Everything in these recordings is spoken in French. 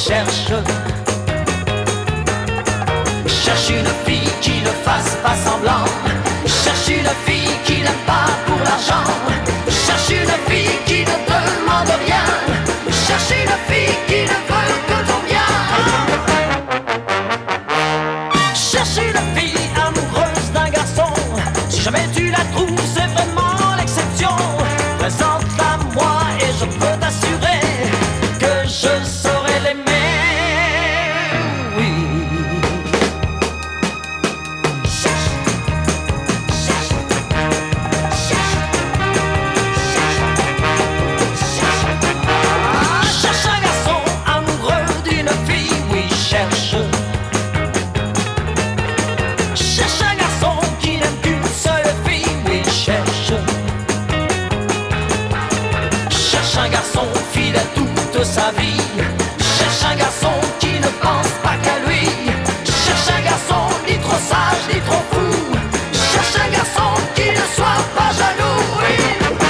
cherche. Cherche une fille qui ne fasse pas semblant. Cherche une fille qui n'aime pas pour l'argent. Cherche une fille qui ne demande rien. Cherche une fille qui ne veut que ton bien. Cherche une fille amoureuse d'un garçon. Si jamais tu la trouves, c'est vraiment l'exception. Présente-la moi et je peux t'assurer que je saurai l'aimer. Oui. Cherche un garçon amoureux d'une fille, oui, cherche. Cherche un garçon qui n'aime qu'une seule fille, oui, cherche. Cherche un garçon fidèle toute sa vie. Cherche un garçon qui ne pense pas qu'à lui. Cherche un garçon ni trop sage ni trop fou. Cherche un garçon qui ne soit pas jaloux, oui.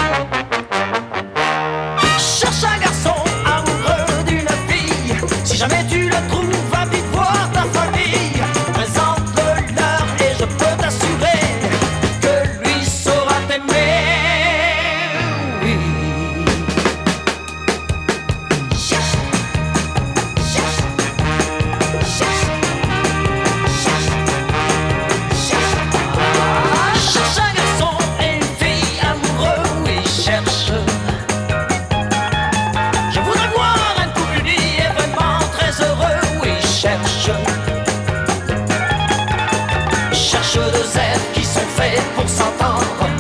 Cherche un garçon amoureux d'une fille. Si jamais tu le trouves, va vite voir ta famille. Présente-le leur et je peux t'assurer que lui saura t'aimer, oui. Cherche, cherche, cherche, cherche, cherche. Cherche un garçon et une fille amoureux, oui, cherche. Je voudrais voir un couple uni et vraiment très heureux, oui, cherche. Cherche deux êtres qui sont faits pour s'entendre.